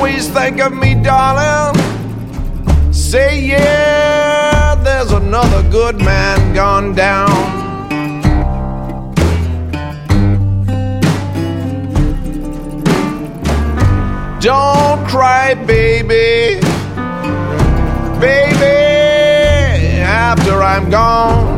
always think of me, darling. Say yeah, there's another good man gone down. Don't cry, baby, baby, after I'm gone.